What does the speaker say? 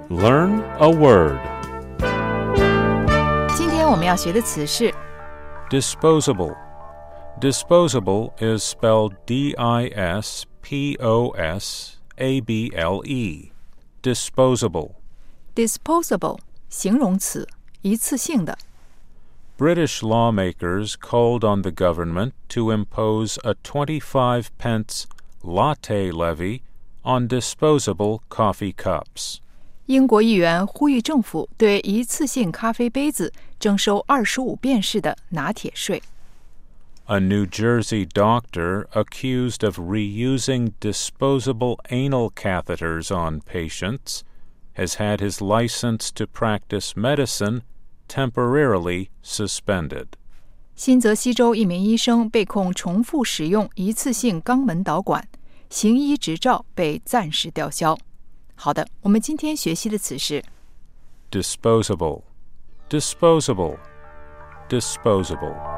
Learn a word. 今天我们要学的词是 Disposable. Disposable is spelled D-I-S-P-O-S-A-B-L-E. Disposable. disposable 形容词，一次性的。 British lawmakers called on the government to impose a 25p latte levy on disposable coffee cups. 英国议员呼吁政府对一次性咖啡杯子征收25便士的拿铁税。 A New Jersey doctor accused of reusing disposable anal catheters on patients has had his license to practice medicine temporarily suspended. 新泽西州一名医生被控重复使用一次性肛门导管，行医执照被暂时吊销。好的，我们今天学习的词是 Disposable. Disposable. Disposable.